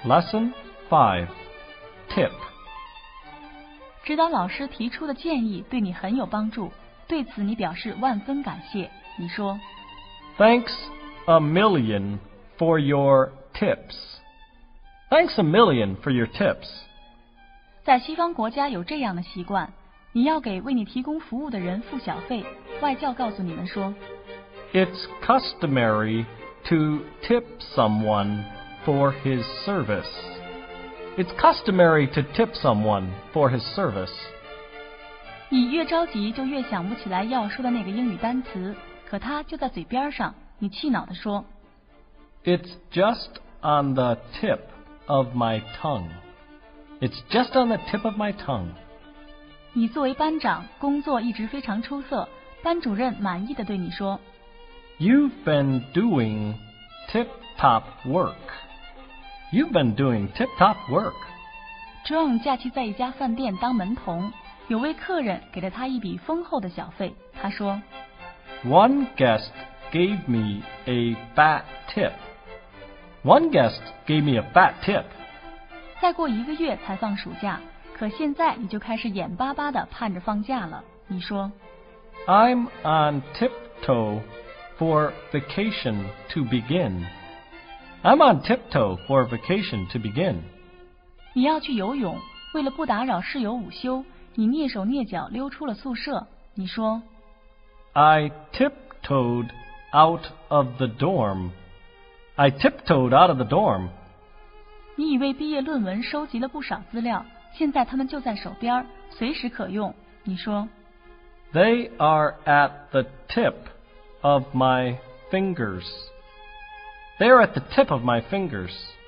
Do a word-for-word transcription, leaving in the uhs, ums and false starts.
Lesson five. Tip. 指导老师提出的建议对你很有帮助，对此你表示万分感谢。你说 Thanks a million for your tips. Thanks a million for your tips. 在西方国家有这样的习惯，你要给为你提供服务的人付小费。外教告诉你们说 It's customary to tip someone for his service. It's customary to tip someone for his service. 你越着急就越想不起来要说的那个英语单词，可它就在嘴边上，你气恼地说 It's just on the tip of my tongue. It's just on the tip of my tongue. 你作为班长，工作一直非常出色，班主任满意地对你说 You've been doing tip-top work. You've been doing tip-top work. John 假期在一家饭店当门童，有位客人给了他一笔丰厚的小费。他说 One guest gave me a fat tip. One guest gave me a fat tip. 再过一个月才放暑假，可现在你就开始眼巴巴地盼着放假了。你说 I'm on tiptoe for vacation to begin. I'm on tiptoe for vacation to begin. 你要去游泳，为了不打扰室友午休，你蹑手蹑脚溜出了宿舍。你说 I tiptoed out of the dorm. I tiptoed out of the dorm. 你以为毕业论文收集了不少资料，现在他们就在手边，随时可用。你说 They are at the tip of my fingers. They are at the tip of my fingers.